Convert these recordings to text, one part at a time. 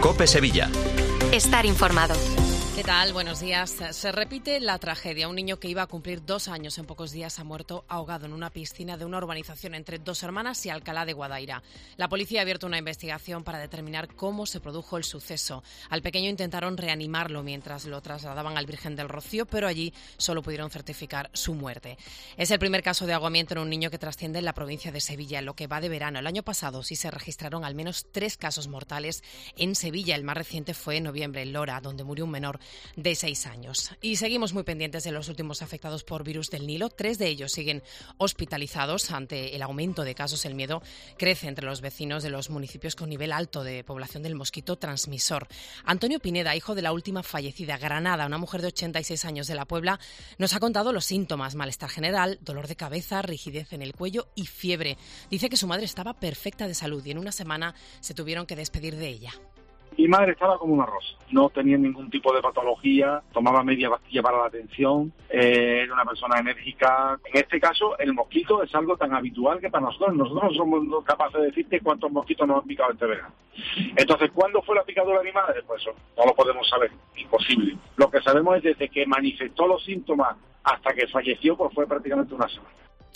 COPE Sevilla. Estar informado. ¿Qué tal? Buenos días. Se repite la tragedia. Un niño que iba a cumplir 2 años en pocos días ha muerto ahogado en una piscina de una urbanización entre Dos Hermanas y Alcalá de Guadaira. La policía ha abierto una investigación para determinar cómo se produjo el suceso. Al pequeño intentaron reanimarlo mientras lo trasladaban al Virgen del Rocío, pero allí solo pudieron certificar su muerte. Es el primer caso de ahogamiento en un niño que trasciende en la provincia de Sevilla en lo que va de verano. El año pasado sí se registraron al menos 3 casos mortales en Sevilla. El más reciente fue en noviembre en Lora, donde murió un menor de 6 años. Y seguimos muy pendientes de los últimos afectados por virus del Nilo. 3 de ellos siguen hospitalizados. Ante el aumento de casos, el miedo crece entre los vecinos de los municipios con nivel alto de población del mosquito transmisor. Antonio Pineda, hijo de la última fallecida, Granada, una mujer de 86 años de la Puebla, nos ha contado los síntomas: malestar general, dolor de cabeza, rigidez en el cuello y fiebre. Dice que su madre estaba perfecta de salud y en una semana se tuvieron que despedir de ella. Mi madre estaba como una rosa, no tenía ningún tipo de patología, tomaba media pastilla para la tensión, era una persona enérgica. En este caso, el mosquito es algo tan habitual que para nosotros no somos capaces de decirte cuántos mosquitos nos han picado este verano. Entonces, ¿cuándo fue la picadura de mi madre? Pues eso, no lo podemos saber, imposible. Lo que sabemos es desde que manifestó los síntomas hasta que falleció, pues fue prácticamente una semana.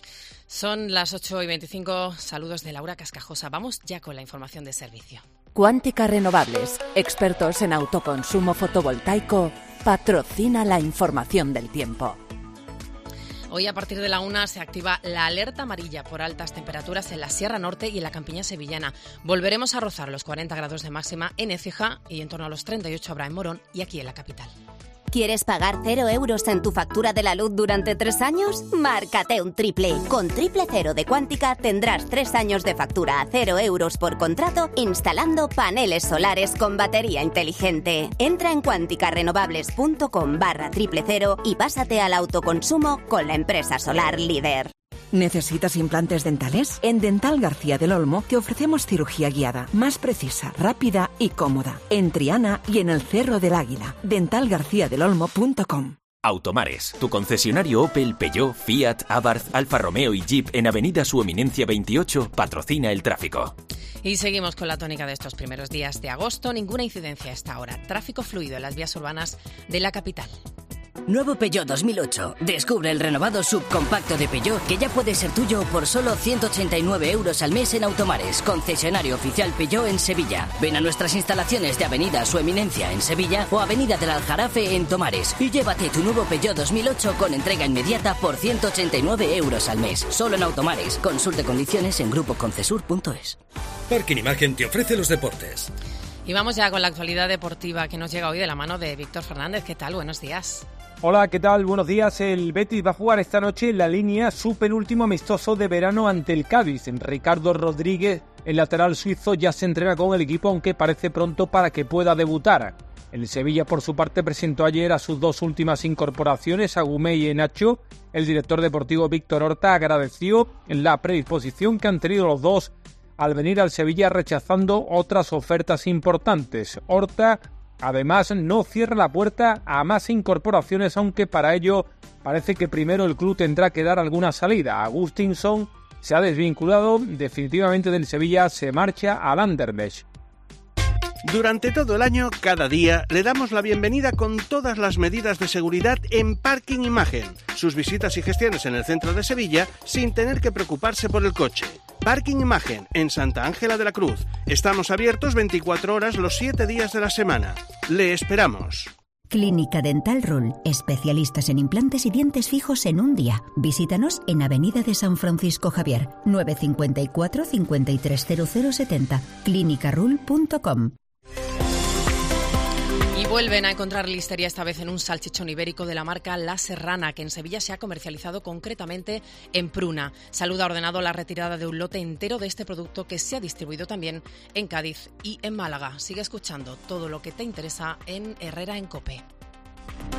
Son las 8:25, saludos de Laura Cascajosa. Vamos ya con la información de servicio. Cuántica Renovables, expertos en autoconsumo fotovoltaico, patrocina la información del tiempo. Hoy a partir de la 1 se activa la alerta amarilla por altas temperaturas en la Sierra Norte y en la campiña sevillana. Volveremos a rozar los 40 grados de máxima en Écija y en torno a los 38 habrá en Morón y aquí en la capital. ¿Quieres pagar 0 euros en tu factura de la luz durante 3 años? Márcate un triple. Con Triple Cero de Cuántica tendrás 3 años de factura a 0 euros por contrato instalando paneles solares con batería inteligente. Entra en cuanticarrenovables.com/Triple Cero y pásate al autoconsumo con la empresa solar líder. ¿Necesitas implantes dentales? En Dental García del Olmo te ofrecemos cirugía guiada, más precisa, rápida y cómoda. En Triana y en el Cerro del Águila. dentalgarciadelolmo.com. Automares, tu concesionario Opel, Peugeot, Fiat, Abarth, Alfa Romeo y Jeep en Avenida Su Eminencia 28 patrocina el tráfico. Y seguimos con la tónica de estos primeros días de agosto. Ninguna incidencia a esta hora. Tráfico fluido en las vías urbanas de la capital. Nuevo Peugeot 2008. Descubre el renovado subcompacto de Peugeot que ya puede ser tuyo por solo 189 euros al mes en Automares, concesionario oficial Peugeot en Sevilla. Ven a nuestras instalaciones de Avenida Su Eminencia en Sevilla o Avenida del Aljarafe en Tomares y llévate tu nuevo Peugeot 2008 con entrega inmediata por 189 euros al mes. Solo en Automares. Consulte condiciones en grupoconcesur.es. Parking Imagen te ofrece los deportes. Y vamos ya con la actualidad deportiva que nos llega hoy de la mano de Víctor Fernández. ¿Qué tal? Buenos días. Hola, ¿qué tal? Buenos días. El Betis va a jugar esta noche en la línea su penúltimo amistoso de verano ante el Cádiz. Ricardo Rodríguez, el lateral suizo, ya se entrena con el equipo, aunque parece pronto para que pueda debutar. El Sevilla, por su parte, presentó ayer a sus 2 últimas incorporaciones, a Gumé y Nacho. El director deportivo Víctor Horta agradeció la predisposición que han tenido los dos al venir al Sevilla, rechazando otras ofertas importantes. Horta, además, no cierra la puerta a más incorporaciones, aunque para ello parece que primero el club tendrá que dar alguna salida. Agustínsson se ha desvinculado definitivamente del Sevilla, se marcha al Anderlecht. Durante todo el año, cada día, le damos la bienvenida con todas las medidas de seguridad en Parking Imagen. Sus visitas y gestiones en el centro de Sevilla sin tener que preocuparse por el coche. Parking Imagen, en Santa Ángela de la Cruz. Estamos abiertos 24 horas los 7 días de la semana. Le esperamos. Clínica Dental Rule, especialistas en implantes y dientes fijos en un día. Visítanos en Avenida de San Francisco Javier, 954 530070, clinicarule.com. Y vuelven a encontrar listeria, esta vez en un salchichón ibérico de la marca La Serrana, que en Sevilla se ha comercializado concretamente en Pruna. Salud ha ordenado la retirada de un lote entero de este producto que se ha distribuido también en Cádiz y en Málaga. Sigue escuchando todo lo que te interesa en Herrera en COPE.